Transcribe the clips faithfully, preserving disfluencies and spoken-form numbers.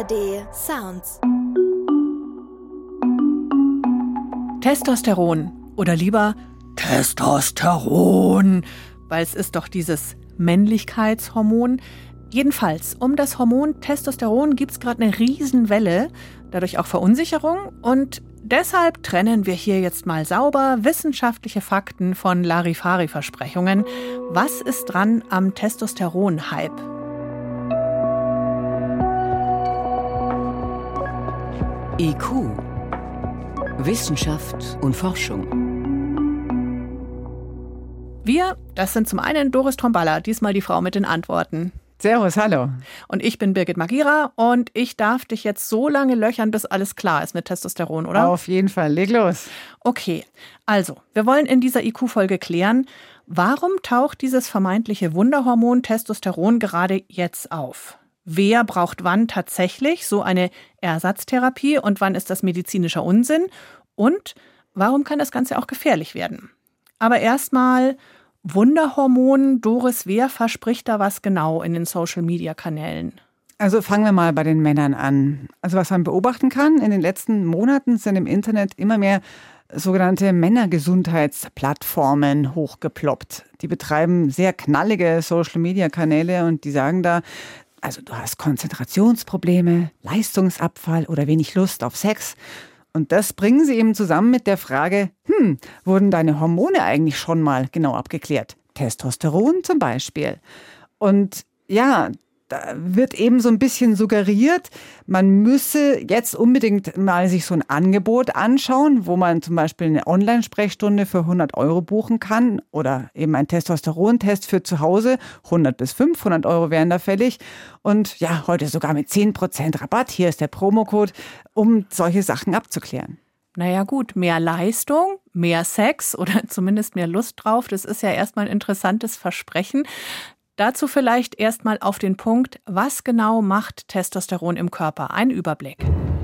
A R D Sounds. Testosteron oder lieber Testosteron, weil es ist doch dieses Männlichkeitshormon. Jedenfalls, um das Hormon Testosteron gibt es gerade eine Riesenwelle, dadurch auch Verunsicherung, und deshalb trennen wir hier jetzt mal sauber wissenschaftliche Fakten von Larifari-Versprechungen. Was ist dran am Testosteron-Hype? I Q. Wissenschaft und Forschung. Wir, das sind zum einen Doris Tromballa, diesmal die Frau mit den Antworten. Servus, hallo. Und ich bin Birgit Magira und ich darf dich jetzt so lange löchern, bis alles klar ist mit Testosteron, oder? Auf jeden Fall, leg los. Okay, also, wir wollen in dieser I Q-Folge klären, warum taucht dieses vermeintliche Wunderhormon Testosteron gerade jetzt auf? Wer braucht wann tatsächlich so eine Ersatztherapie und wann ist das medizinischer Unsinn? Und warum kann das Ganze auch gefährlich werden? Aber erstmal Wunderhormon. Doris, wer verspricht da was genau in den Social-Media-Kanälen? Also fangen wir mal bei den Männern an. Also was man beobachten kann, in den letzten Monaten sind im Internet immer mehr sogenannte Männergesundheitsplattformen hochgeploppt. Die betreiben sehr knallige Social-Media-Kanäle und die sagen da, also du hast Konzentrationsprobleme, Leistungsabfall oder wenig Lust auf Sex. Und das bringen sie eben zusammen mit der Frage, hm, wurden deine Hormone eigentlich schon mal genau abgeklärt? Testosteron zum Beispiel. Und ja, da wird eben so ein bisschen suggeriert, man müsse jetzt unbedingt mal sich so ein Angebot anschauen, wo man zum Beispiel eine Online-Sprechstunde für hundert Euro buchen kann oder eben einen Testosterontest für zu Hause. hundert bis fünfhundert Euro wären da fällig. Und ja, heute sogar mit zehn Prozent Rabatt. Hier ist der Promocode, um solche Sachen abzuklären. Naja gut, mehr Leistung, mehr Sex oder zumindest mehr Lust drauf, das ist ja erstmal ein interessantes Versprechen. Dazu vielleicht erstmal auf den Punkt, was genau macht Testosteron im Körper? Ein Überblick.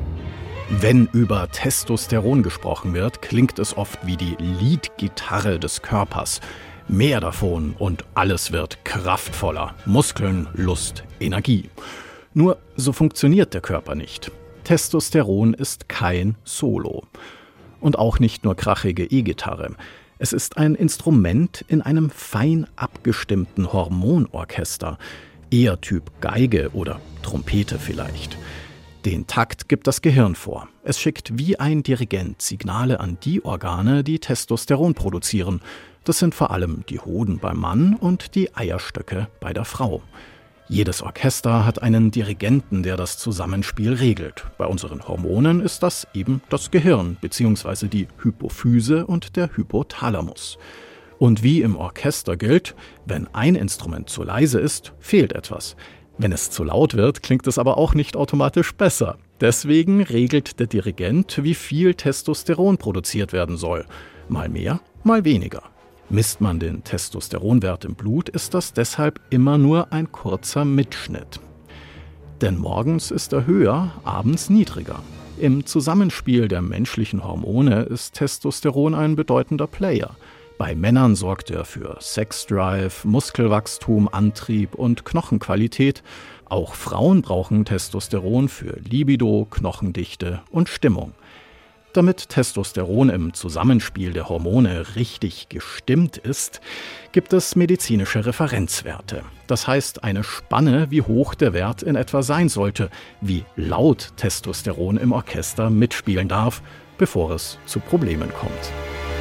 Wenn über Testosteron gesprochen wird, klingt es oft wie die Leadgitarre des Körpers. Mehr davon und alles wird kraftvoller. Muskeln, Lust, Energie. Nur so funktioniert der Körper nicht. Testosteron ist kein Solo. Und auch nicht nur krachige E-Gitarre. Es ist ein Instrument in einem fein abgestimmten Hormonorchester, eher Typ Geige oder Trompete vielleicht. Den Takt gibt das Gehirn vor. Es schickt wie ein Dirigent Signale an die Organe, die Testosteron produzieren. Das sind vor allem die Hoden beim Mann und die Eierstöcke bei der Frau. Jedes Orchester hat einen Dirigenten, der das Zusammenspiel regelt. Bei unseren Hormonen ist das eben das Gehirn bzw. die Hypophyse und der Hypothalamus. Und wie im Orchester gilt, wenn ein Instrument zu leise ist, fehlt etwas. Wenn es zu laut wird, klingt es aber auch nicht automatisch besser. Deswegen regelt der Dirigent, wie viel Testosteron produziert werden soll. Mal mehr, mal weniger. Misst man den Testosteronwert im Blut, ist das deshalb immer nur ein kurzer Mitschnitt. Denn morgens ist er höher, abends niedriger. Im Zusammenspiel der menschlichen Hormone ist Testosteron ein bedeutender Player. Bei Männern sorgt er für Sexdrive, Muskelwachstum, Antrieb und Knochenqualität. Auch Frauen brauchen Testosteron für Libido, Knochendichte und Stimmung. Damit Testosteron im Zusammenspiel der Hormone richtig gestimmt ist, gibt es medizinische Referenzwerte. Das heißt eine Spanne, wie hoch der Wert in etwa sein sollte, wie laut Testosteron im Orchester mitspielen darf, bevor es zu Problemen kommt.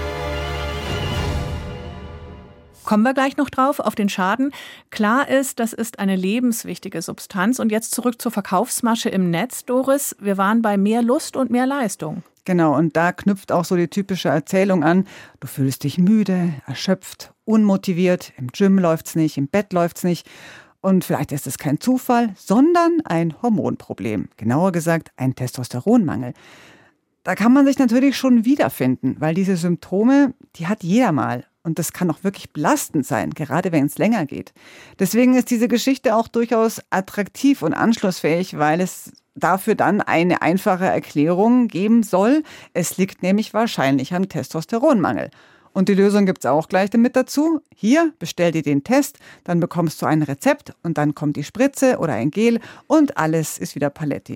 Kommen wir gleich noch drauf, auf den Schaden. Klar ist, das ist eine lebenswichtige Substanz. Und jetzt zurück zur Verkaufsmasche im Netz, Doris. Wir waren bei mehr Lust und mehr Leistung. Genau, und da knüpft auch so die typische Erzählung an. Du fühlst dich müde, erschöpft, unmotiviert. Im Gym läuft's nicht, im Bett läuft's nicht. Und vielleicht ist es kein Zufall, sondern ein Hormonproblem. Genauer gesagt, ein Testosteronmangel. Da kann man sich natürlich schon wiederfinden, weil diese Symptome, die hat jeder mal. Und das kann auch wirklich belastend sein, gerade wenn es länger geht. Deswegen ist diese Geschichte auch durchaus attraktiv und anschlussfähig, weil es dafür dann eine einfache Erklärung geben soll. Es liegt nämlich wahrscheinlich am Testosteronmangel. Und die Lösung gibt's auch gleich damit dazu. Hier, bestell dir den Test, dann bekommst du ein Rezept und dann kommt die Spritze oder ein Gel und alles ist wieder Paletti.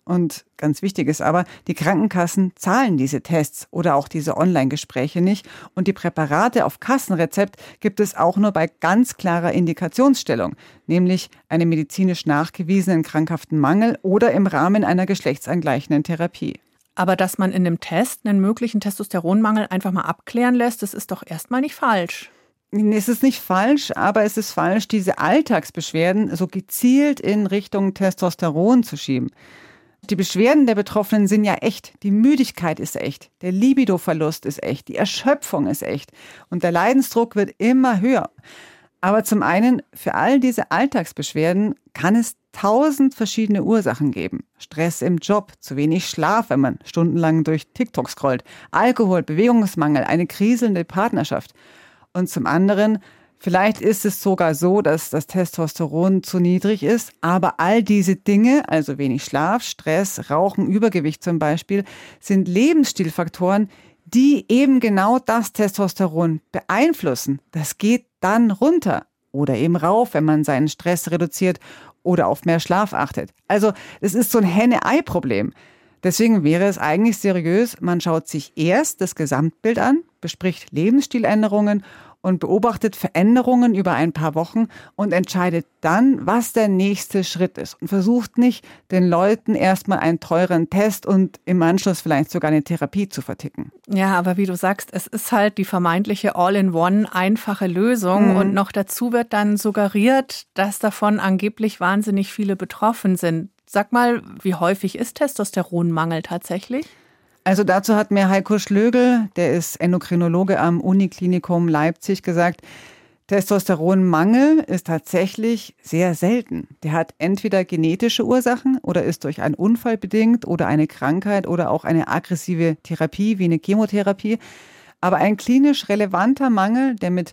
Und ganz wichtig ist aber, die Krankenkassen zahlen diese Tests oder auch diese Online-Gespräche nicht. Und die Präparate auf Kassenrezept gibt es auch nur bei ganz klarer Indikationsstellung, nämlich einem medizinisch nachgewiesenen krankhaften Mangel oder im Rahmen einer geschlechtsangleichenden Therapie. Aber dass man in dem Test einen möglichen Testosteronmangel einfach mal abklären lässt, das ist doch erstmal nicht falsch. Es ist nicht falsch, aber es ist falsch, diese Alltagsbeschwerden so gezielt in Richtung Testosteron zu schieben. Die Beschwerden der Betroffenen sind ja echt. Die Müdigkeit ist echt. Der Libidoverlust ist echt. Die Erschöpfung ist echt. Und der Leidensdruck wird immer höher. Aber zum einen, für all diese Alltagsbeschwerden kann es tausend verschiedene Ursachen geben. Stress im Job, zu wenig Schlaf, wenn man stundenlang durch TikTok scrollt, Alkohol, Bewegungsmangel, eine kriselnde Partnerschaft. Und zum anderen, vielleicht ist es sogar so, dass das Testosteron zu niedrig ist, aber all diese Dinge, also wenig Schlaf, Stress, Rauchen, Übergewicht zum Beispiel, sind Lebensstilfaktoren, die eben genau das Testosteron beeinflussen. Das geht dann runter oder eben rauf, wenn man seinen Stress reduziert oder auf mehr Schlaf achtet. Also es ist so ein Henne-Ei-Problem. Deswegen wäre es eigentlich seriös, man schaut sich erst das Gesamtbild an, bespricht Lebensstiländerungen und beobachtet Veränderungen über ein paar Wochen und entscheidet dann, was der nächste Schritt ist. Und versucht nicht, den Leuten erstmal einen teuren Test und im Anschluss vielleicht sogar eine Therapie zu verticken. Ja, aber wie du sagst, es ist halt die vermeintliche All-in-One einfache Lösung. Mhm. Und noch dazu wird dann suggeriert, dass davon angeblich wahnsinnig viele betroffen sind. Sag mal, wie häufig ist Testosteronmangel tatsächlich? Also dazu hat mir Heiko Schlögl, der ist Endokrinologe am Uniklinikum Leipzig, gesagt, Testosteronmangel ist tatsächlich sehr selten. Der hat entweder genetische Ursachen oder ist durch einen Unfall bedingt oder eine Krankheit oder auch eine aggressive Therapie wie eine Chemotherapie. Aber ein klinisch relevanter Mangel, der mit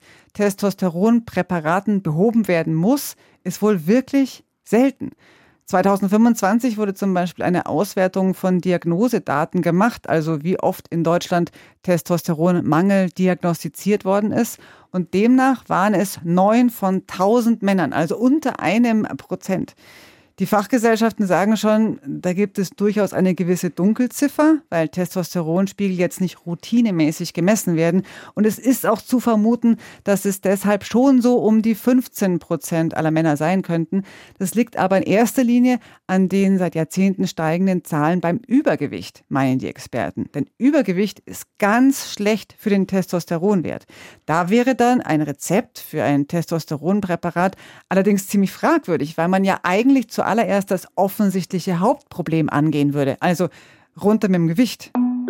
Testosteronpräparaten behoben werden muss, ist wohl wirklich selten. zweitausendfünfundzwanzig wurde zum Beispiel eine Auswertung von Diagnosedaten gemacht, also wie oft in Deutschland Testosteronmangel diagnostiziert worden ist. Und demnach waren es neun von tausend Männern, also unter einem Prozent. Die Fachgesellschaften sagen schon, da gibt es durchaus eine gewisse Dunkelziffer, weil Testosteronspiegel jetzt nicht routinemäßig gemessen werden. Und es ist auch zu vermuten, dass es deshalb schon so um die fünfzehn Prozent aller Männer sein könnten. Das liegt aber in erster Linie an den seit Jahrzehnten steigenden Zahlen beim Übergewicht, meinen die Experten. Denn Übergewicht ist ganz schlecht für den Testosteronwert. Da wäre dann ein Rezept für ein Testosteronpräparat allerdings ziemlich fragwürdig, weil man ja eigentlich zu zuallererst das offensichtliche Hauptproblem angehen würde, also runter mit dem Gewicht.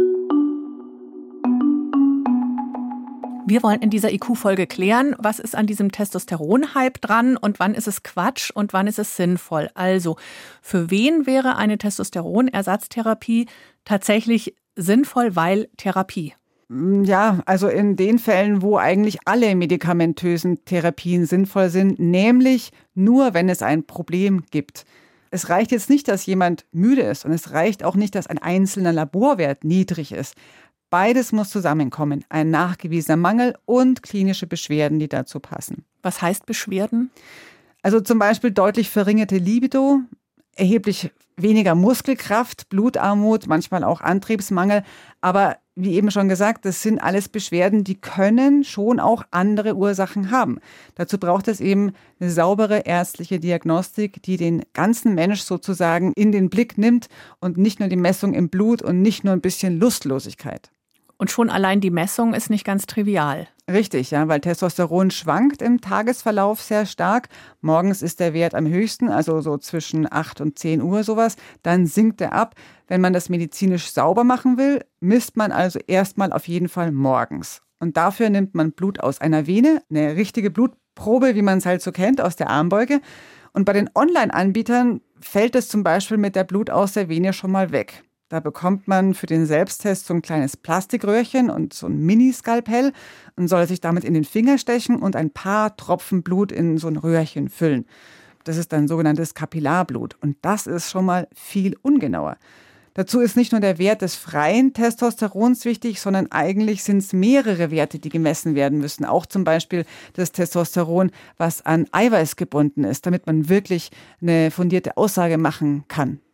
Wir wollen in dieser I Q-Folge klären, was ist an diesem Testosteron-Hype dran und wann ist es Quatsch und wann ist es sinnvoll. Also, für wen wäre eine Testosteronersatztherapie tatsächlich sinnvoll, weil Therapie? Ja, also in den Fällen, wo eigentlich alle medikamentösen Therapien sinnvoll sind, nämlich nur, wenn es ein Problem gibt. Es reicht jetzt nicht, dass jemand müde ist und es reicht auch nicht, dass ein einzelner Laborwert niedrig ist. Beides muss zusammenkommen, ein nachgewiesener Mangel und klinische Beschwerden, die dazu passen. Was heißt Beschwerden? Also zum Beispiel deutlich verringerte Libido, erheblich weniger Muskelkraft, Blutarmut, manchmal auch Antriebsmangel. Aber wie eben schon gesagt, das sind alles Beschwerden, die können schon auch andere Ursachen haben. Dazu braucht es eben eine saubere ärztliche Diagnostik, die den ganzen Mensch sozusagen in den Blick nimmt und nicht nur die Messung im Blut und nicht nur ein bisschen Lustlosigkeit. Und schon allein die Messung ist nicht ganz trivial. Richtig, ja, weil Testosteron schwankt im Tagesverlauf sehr stark. Morgens ist der Wert am höchsten, also so zwischen acht und zehn Uhr sowas. Dann sinkt er ab. Wenn man das medizinisch sauber machen will, misst man also erstmal auf jeden Fall morgens. Und dafür nimmt man Blut aus einer Vene, eine richtige Blutprobe, wie man es halt so kennt, aus der Armbeuge. Und bei den Online-Anbietern fällt es zum Beispiel mit der Blut aus der Vene schon mal weg. Da bekommt man für den Selbsttest so ein kleines Plastikröhrchen und so ein Miniskalpell und soll sich damit in den Finger stechen und ein paar Tropfen Blut in so ein Röhrchen füllen. Das ist dann sogenanntes Kapillarblut und das ist schon mal viel ungenauer. Dazu ist nicht nur der Wert des freien Testosterons wichtig, sondern eigentlich sind es mehrere Werte, die gemessen werden müssen. Auch zum Beispiel das Testosteron, was an Eiweiß gebunden ist, damit man wirklich eine fundierte Aussage machen kann.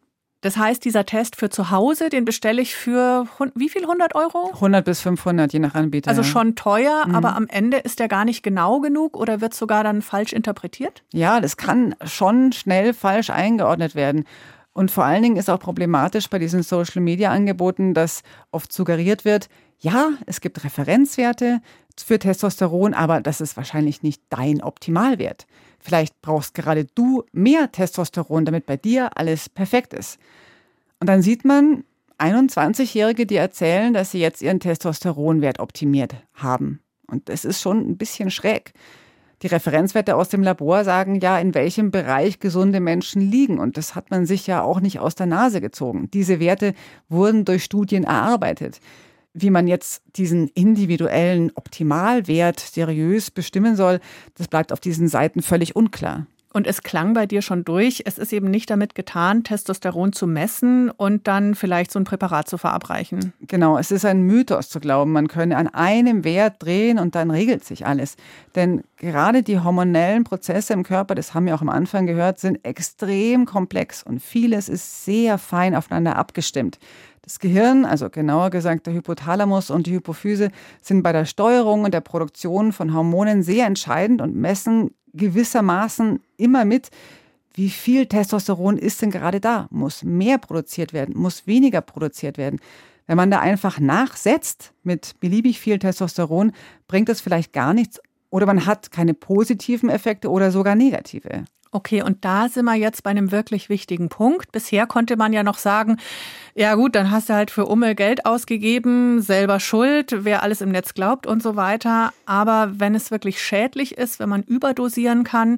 Das heißt, dieser Test für zu Hause, den bestelle ich für wie viel, hundert Euro? hundert bis fünfhundert, je nach Anbieter. Also ja. schon teuer, Mhm. aber am Ende ist der gar nicht genau genug oder wird sogar dann falsch interpretiert? Ja, das kann schon schnell falsch eingeordnet werden. Und vor allen Dingen ist auch problematisch bei diesen Social-Media-Angeboten, dass oft suggeriert wird, ja, es gibt Referenzwerte für Testosteron, aber das ist wahrscheinlich nicht dein Optimalwert. Vielleicht brauchst gerade du mehr Testosteron, damit bei dir alles perfekt ist. Und dann sieht man einundzwanzigjährige, die erzählen, dass sie jetzt ihren Testosteronwert optimiert haben. Und das ist schon ein bisschen schräg. Die Referenzwerte aus dem Labor sagen ja, in welchem Bereich gesunde Menschen liegen. Und das hat man sich ja auch nicht aus der Nase gezogen. Diese Werte wurden durch Studien erarbeitet. Wie man jetzt diesen individuellen Optimalwert seriös bestimmen soll, das bleibt auf diesen Seiten völlig unklar. Und es klang bei dir schon durch, es ist eben nicht damit getan, Testosteron zu messen und dann vielleicht so ein Präparat zu verabreichen. Genau, es ist ein Mythos zu glauben, man könne an einem Wert drehen und dann regelt sich alles. Denn gerade die hormonellen Prozesse im Körper, das haben wir auch am Anfang gehört, sind extrem komplex und vieles ist sehr fein aufeinander abgestimmt. Das Gehirn, also genauer gesagt der Hypothalamus und die Hypophyse, sind bei der Steuerung und der Produktion von Hormonen sehr entscheidend und messen gewissermaßen immer mit, wie viel Testosteron ist denn gerade da? Muss mehr produziert werden? Muss weniger produziert werden? Wenn man da einfach nachsetzt mit beliebig viel Testosteron, bringt es vielleicht gar nichts oder man hat keine positiven Effekte oder sogar negative. Okay, und da sind wir jetzt bei einem wirklich wichtigen Punkt. Bisher konnte man ja noch sagen, ja gut, dann hast du halt für Umme Geld ausgegeben, selber schuld, wer alles im Netz glaubt und so weiter. Aber wenn es wirklich schädlich ist, wenn man überdosieren kann,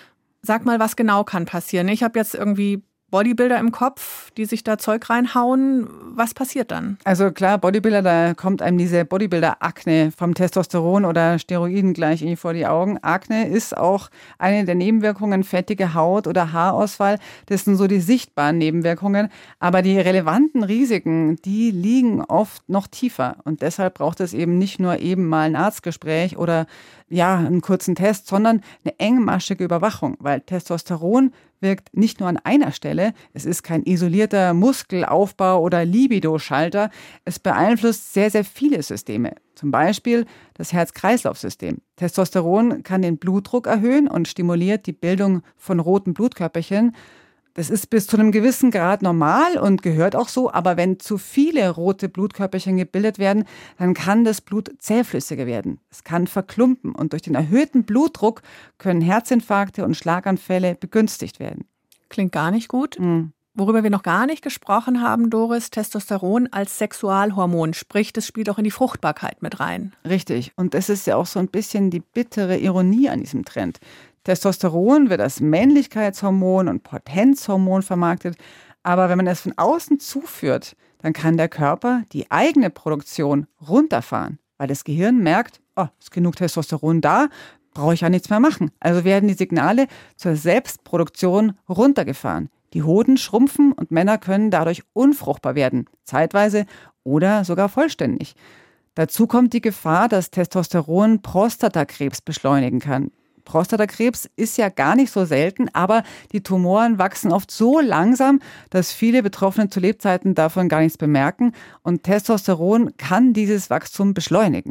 sag mal, was genau kann passieren? Ich habe jetzt irgendwie Bodybuilder im Kopf, die sich da Zeug reinhauen. Was passiert dann? Also klar, Bodybuilder, da kommt einem diese Bodybuilder-Akne vom Testosteron oder Steroiden gleich irgendwie vor die Augen. Akne ist auch eine der Nebenwirkungen, fettige Haut oder Haarausfall. Das sind so die sichtbaren Nebenwirkungen. Aber die relevanten Risiken, die liegen oft noch tiefer. Und deshalb braucht es eben nicht nur eben mal ein Arztgespräch oder ja, einen kurzen Test, sondern eine engmaschige Überwachung, weil Testosteron wirkt nicht nur an einer Stelle. Es ist kein isolierter Muskelaufbau oder Libido-Schalter. Es beeinflusst sehr, sehr viele Systeme. Zum Beispiel das Herz-Kreislauf-System. Testosteron kann den Blutdruck erhöhen und stimuliert die Bildung von roten Blutkörperchen. Das ist bis zu einem gewissen Grad normal und gehört auch so, aber wenn zu viele rote Blutkörperchen gebildet werden, dann kann das Blut zähflüssiger werden. Es kann verklumpen und durch den erhöhten Blutdruck können Herzinfarkte und Schlaganfälle begünstigt werden. Klingt gar nicht gut. Mhm. Worüber wir noch gar nicht gesprochen haben, Doris, Testosteron als Sexualhormon, sprich, das spielt auch in die Fruchtbarkeit mit rein. Richtig. Und das ist ja auch so ein bisschen die bittere Ironie an diesem Trend. Testosteron wird als Männlichkeitshormon und Potenzhormon vermarktet. Aber wenn man es von außen zuführt, dann kann der Körper die eigene Produktion runterfahren, weil das Gehirn merkt, oh, ist genug Testosteron da, brauche ich ja nichts mehr machen. Also werden die Signale zur Selbstproduktion runtergefahren. Die Hoden schrumpfen und Männer können dadurch unfruchtbar werden, zeitweise oder sogar vollständig. Dazu kommt die Gefahr, dass Testosteron Prostatakrebs beschleunigen kann. Prostatakrebs ist ja gar nicht so selten, aber die Tumoren wachsen oft so langsam, dass viele Betroffene zu Lebzeiten davon gar nichts bemerken. Und Testosteron kann dieses Wachstum beschleunigen.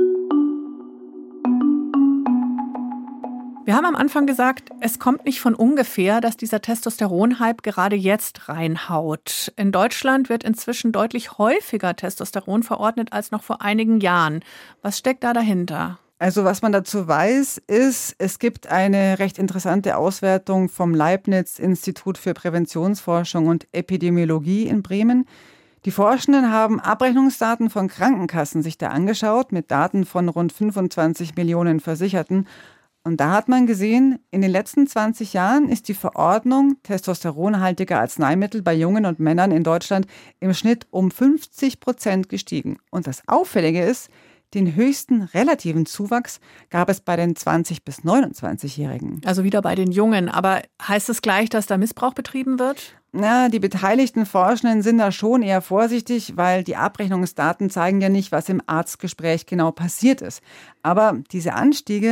Wir haben am Anfang gesagt, es kommt nicht von ungefähr, dass dieser Testosteron-Hype gerade jetzt reinhaut. In Deutschland wird inzwischen deutlich häufiger Testosteron verordnet als noch vor einigen Jahren. Was steckt da dahinter? Also was man dazu weiß, ist, es gibt eine recht interessante Auswertung vom Leibniz-Institut für Präventionsforschung und Epidemiologie in Bremen. Die Forschenden haben Abrechnungsdaten von Krankenkassen sich da angeschaut, mit Daten von rund fünfundzwanzig Millionen Versicherten. Und da hat man gesehen, in den letzten zwanzig Jahren ist die Verordnung testosteronhaltiger Arzneimittel bei Jungen und Männern in Deutschland im Schnitt um fünfzig Prozent gestiegen. Und das Auffällige ist, den höchsten relativen Zuwachs gab es bei den zwanzig- bis neunundzwanzigjährigen. Also wieder bei den Jungen. Aber heißt es gleich, dass da Missbrauch betrieben wird? Na, die beteiligten Forschenden sind da schon eher vorsichtig, weil die Abrechnungsdaten zeigen ja nicht, was im Arztgespräch genau passiert ist. Aber diese Anstiege,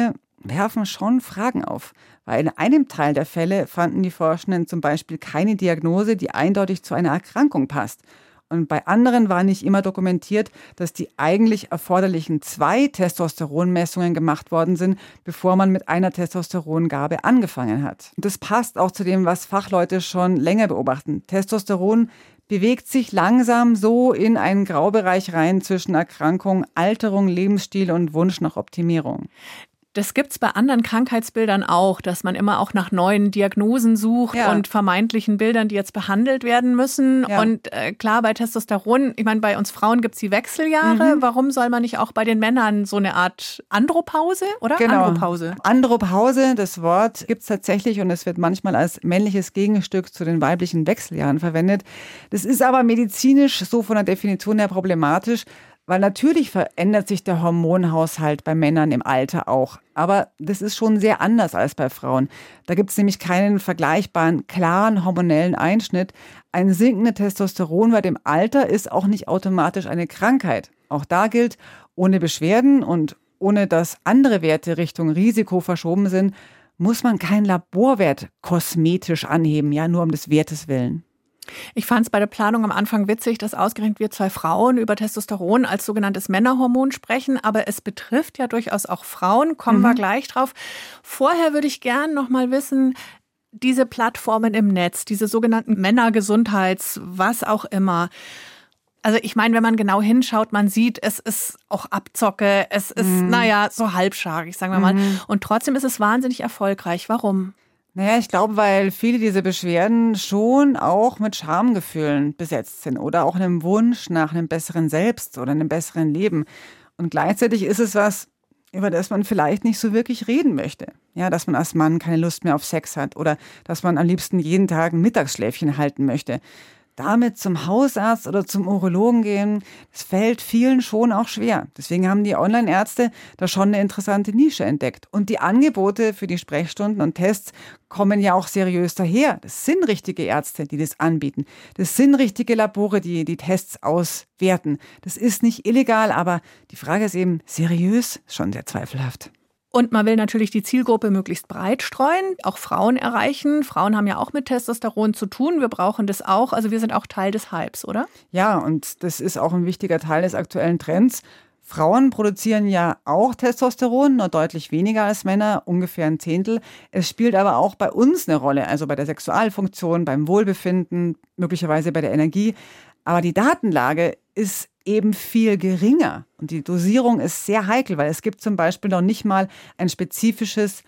werfen schon Fragen auf. Weil in einem Teil der Fälle fanden die Forschenden zum Beispiel keine Diagnose, die eindeutig zu einer Erkrankung passt. Und bei anderen war nicht immer dokumentiert, dass die eigentlich erforderlichen zwei Testosteronmessungen gemacht worden sind, bevor man mit einer Testosterongabe angefangen hat. Und das passt auch zu dem, was Fachleute schon länger beobachten. Testosteron bewegt sich langsam so in einen Graubereich rein zwischen Erkrankung, Alterung, Lebensstil und Wunsch nach Optimierung. Das gibt's bei anderen Krankheitsbildern auch, dass man immer auch nach neuen Diagnosen sucht ja. und vermeintlichen Bildern, die jetzt behandelt werden müssen. Ja. Und äh, klar, bei Testosteron, ich meine, bei uns Frauen gibt's die Wechseljahre. Mhm. Warum soll man nicht auch bei den Männern so eine Art Andropause oder genau. Andropause? Andropause, das Wort gibt's tatsächlich und es wird manchmal als männliches Gegenstück zu den weiblichen Wechseljahren verwendet. Das ist aber medizinisch so von der Definition her problematisch. Weil natürlich verändert sich der Hormonhaushalt bei Männern im Alter auch. Aber das ist schon sehr anders als bei Frauen. Da gibt es nämlich keinen vergleichbaren, klaren hormonellen Einschnitt. Ein sinkender Testosteronwert im Alter ist auch nicht automatisch eine Krankheit. Auch da gilt, ohne Beschwerden und ohne dass andere Werte Richtung Risiko verschoben sind, muss man keinen Laborwert kosmetisch anheben, ja, nur um des Wertes willen. Ich fand es bei der Planung am Anfang witzig, dass ausgerechnet wir zwei Frauen über Testosteron als sogenanntes Männerhormon sprechen. Aber es betrifft ja durchaus auch Frauen, kommen mhm. wir gleich drauf. Vorher würde ich gern noch mal wissen, diese Plattformen im Netz, diese sogenannten Männergesundheits-, was auch immer. Also ich meine, wenn man genau hinschaut, man sieht, es ist auch Abzocke, es ist, mhm. naja, so halbscharig, sagen wir mal. Mhm. Und trotzdem ist es wahnsinnig erfolgreich. Warum? Naja, ich glaube, weil viele dieser Beschwerden schon auch mit Schamgefühlen besetzt sind oder auch einem Wunsch nach einem besseren Selbst oder einem besseren Leben. Und gleichzeitig ist es was, über das man vielleicht nicht so wirklich reden möchte. Ja, dass man als Mann keine Lust mehr auf Sex hat oder dass man am liebsten jeden Tag ein Mittagsschläfchen halten möchte. Damit zum Hausarzt oder zum Urologen gehen, das fällt vielen schon auch schwer. Deswegen haben die Online-Ärzte da schon eine interessante Nische entdeckt. Und die Angebote für die Sprechstunden und Tests kommen ja auch seriös daher. Das sind richtige Ärzte, die das anbieten. Das sind richtige Labore, die die Tests auswerten. Das ist nicht illegal, aber die Frage ist eben, seriös ist schon sehr zweifelhaft. Und man will natürlich die Zielgruppe möglichst breit streuen, auch Frauen erreichen. Frauen haben ja auch mit Testosteron zu tun. Wir brauchen das auch. Also wir sind auch Teil des Hypes, oder? Ja, und das ist auch ein wichtiger Teil des aktuellen Trends. Frauen produzieren ja auch Testosteron, nur deutlich weniger als Männer, ungefähr ein Zehntel. Es spielt aber auch bei uns eine Rolle, also bei der Sexualfunktion, beim Wohlbefinden, möglicherweise bei der Energie. Aber die Datenlage ist eben viel geringer. Und die Dosierung ist sehr heikel, weil es gibt zum Beispiel noch nicht mal ein spezifisches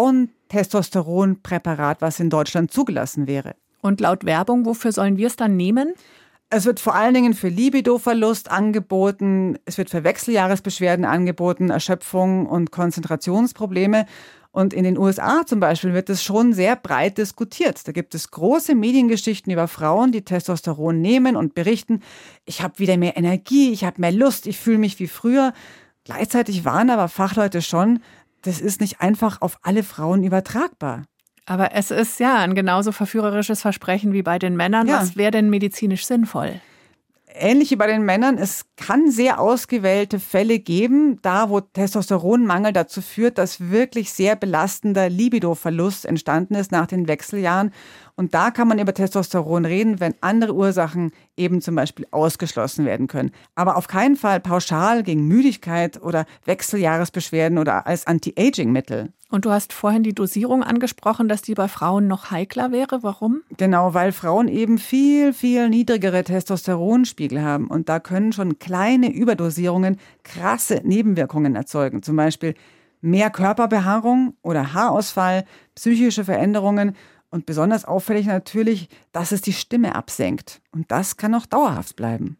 Frauentestosteronpräparat, was in Deutschland zugelassen wäre. Und laut Werbung, wofür sollen wir es dann nehmen? Es wird vor allen Dingen für Libidoverlust angeboten, es wird für Wechseljahresbeschwerden angeboten, Erschöpfung und Konzentrationsprobleme. Und in den U S A zum Beispiel wird es schon sehr breit diskutiert. Da gibt es große Mediengeschichten über Frauen, die Testosteron nehmen und berichten, ich habe wieder mehr Energie, ich habe mehr Lust, ich fühle mich wie früher. Gleichzeitig warnen aber Fachleute schon, das ist nicht einfach auf alle Frauen übertragbar. Aber es ist ja ein genauso verführerisches Versprechen wie bei den Männern. Ja. Was wäre denn medizinisch sinnvoll? Ähnlich wie bei den Männern, es kann sehr ausgewählte Fälle geben, da wo Testosteronmangel dazu führt, dass wirklich sehr belastender Libidoverlust entstanden ist nach den Wechseljahren. Und da kann man über Testosteron reden, wenn andere Ursachen eben zum Beispiel ausgeschlossen werden können. Aber auf keinen Fall pauschal gegen Müdigkeit oder Wechseljahresbeschwerden oder als Anti-Aging-Mittel. Und du hast vorhin die Dosierung angesprochen, dass die bei Frauen noch heikler wäre. Warum? Genau, weil Frauen eben viel, viel niedrigere Testosteronspiegel haben. Und da können schon kleine Überdosierungen krasse Nebenwirkungen erzeugen. Zum Beispiel mehr Körperbehaarung oder Haarausfall, psychische Veränderungen. Und besonders auffällig natürlich, dass es die Stimme absenkt. Und das kann auch dauerhaft bleiben.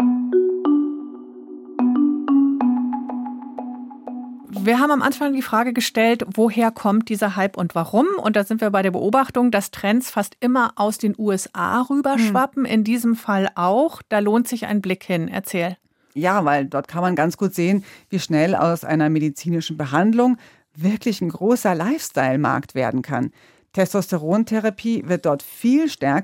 Wir haben am Anfang die Frage gestellt, woher kommt dieser Hype und warum? Und da sind wir bei der Beobachtung, dass Trends fast immer aus den U S A rüberschwappen. Hm. In diesem Fall auch. Da lohnt sich ein Blick hin. Erzähl. Ja, weil dort kann man ganz gut sehen, wie schnell aus einer medizinischen Behandlung wirklich ein großer Lifestyle-Markt werden kann. Testosterontherapie wird dort viel stärker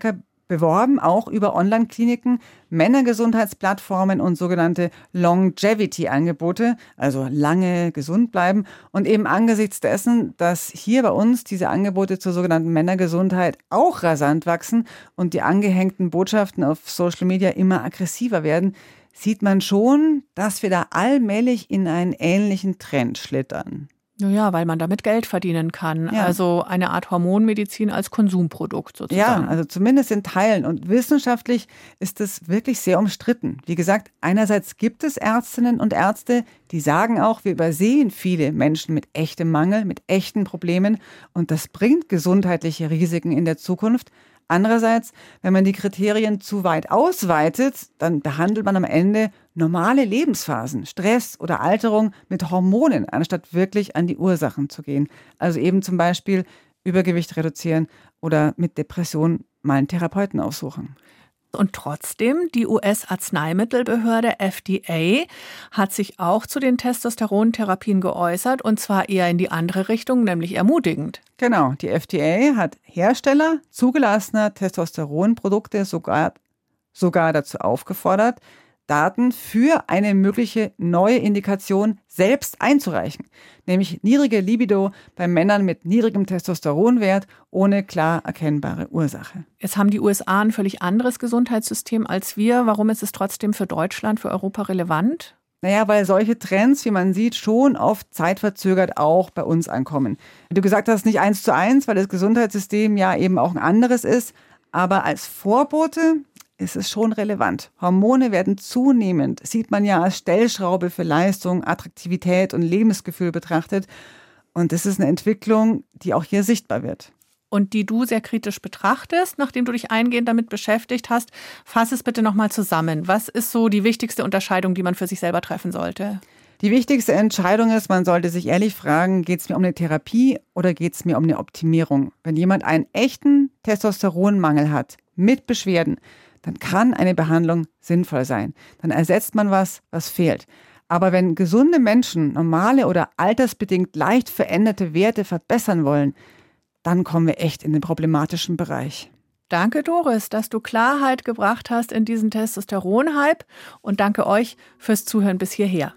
beworben, auch über Online-Kliniken, Männergesundheitsplattformen und sogenannte Longevity-Angebote, also lange gesund bleiben. Und eben angesichts dessen, dass hier bei uns diese Angebote zur sogenannten Männergesundheit auch rasant wachsen und die angehängten Botschaften auf Social Media immer aggressiver werden, sieht man schon, dass wir da allmählich in einen ähnlichen Trend schlittern. Naja, weil man damit Geld verdienen kann. Ja. Also eine Art Hormonmedizin als Konsumprodukt sozusagen. Ja, also zumindest in Teilen. Und wissenschaftlich ist es wirklich sehr umstritten. Wie gesagt, einerseits gibt es Ärztinnen und Ärzte, die sagen auch, wir übersehen viele Menschen mit echtem Mangel, mit echten Problemen. Und das bringt gesundheitliche Risiken in der Zukunft. Andererseits, wenn man die Kriterien zu weit ausweitet, dann behandelt man am Ende normale Lebensphasen, Stress oder Alterung mit Hormonen, anstatt wirklich an die Ursachen zu gehen. Also eben zum Beispiel Übergewicht reduzieren oder mit Depression mal einen Therapeuten aufsuchen. Und trotzdem, die U S-Arzneimittelbehörde F D A hat sich auch zu den Testosterontherapien geäußert, und zwar eher in die andere Richtung, nämlich ermutigend. Genau, die F D A hat Hersteller zugelassener Testosteronprodukte sogar, sogar dazu aufgefordert, Daten für eine mögliche neue Indikation selbst einzureichen, nämlich niedrige Libido bei Männern mit niedrigem Testosteronwert ohne klar erkennbare Ursache. Jetzt haben die U S A ein völlig anderes Gesundheitssystem als wir. Warum ist es trotzdem für Deutschland, für Europa relevant? Naja, weil solche Trends, wie man sieht, schon oft zeitverzögert auch bei uns ankommen. Wie du gesagt hast, nicht eins zu eins, weil das Gesundheitssystem ja eben auch ein anderes ist, aber als Vorbote ist es schon relevant. Hormone werden zunehmend, sieht man ja als Stellschraube für Leistung, Attraktivität und Lebensgefühl betrachtet. Und das ist eine Entwicklung, die auch hier sichtbar wird. Und die du sehr kritisch betrachtest, nachdem du dich eingehend damit beschäftigt hast. Fass es bitte nochmal zusammen. Was ist so die wichtigste Unterscheidung, die man für sich selber treffen sollte? Die wichtigste Entscheidung ist, man sollte sich ehrlich fragen, geht es mir um eine Therapie oder geht es mir um eine Optimierung? Wenn jemand einen echten Testosteronmangel hat, mit Beschwerden, dann kann eine Behandlung sinnvoll sein. Dann ersetzt man was, was fehlt. Aber wenn gesunde Menschen normale oder altersbedingt leicht veränderte Werte verbessern wollen, dann kommen wir echt in den problematischen Bereich. Danke, Doris, dass du Klarheit gebracht hast in diesen Testosteron-Hype, und danke euch fürs Zuhören bis hierher.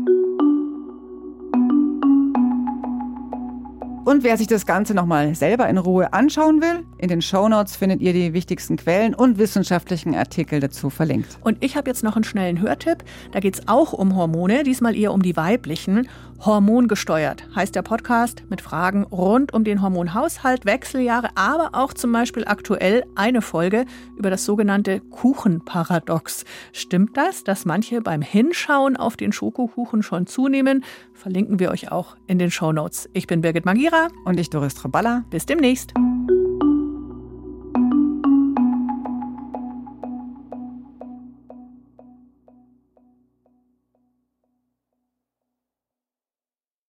Und wer sich das Ganze nochmal selber in Ruhe anschauen will, in den Shownotes findet ihr die wichtigsten Quellen und wissenschaftlichen Artikel dazu verlinkt. Und ich habe jetzt noch einen schnellen Hörtipp. Da geht es auch um Hormone, diesmal eher um die weiblichen. Hormongesteuert heißt der Podcast mit Fragen rund um den Hormonhaushalt, Wechseljahre, aber auch zum Beispiel aktuell eine Folge über das sogenannte Kuchenparadox. Stimmt das, dass manche beim Hinschauen auf den Schokokuchen schon zunehmen? Verlinken wir euch auch in den Shownotes. Ich bin Birgit Magira. Und ich, Doris Traballa. Bis demnächst.